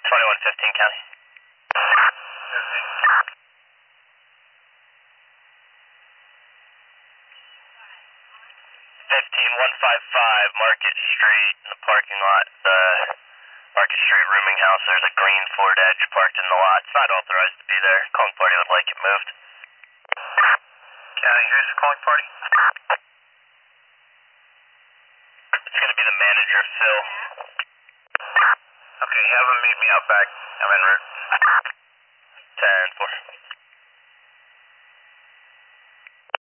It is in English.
2115 County. 15155 Market Street in the parking lot. The Market Street rooming house. There's a green Ford Edge parked in the lot. It's not authorized to be there. Calling party would like it moved. County, who's calling party? It's going to be the manager, Phil. Okay, have him meet me out back. I'm en route. 10-4.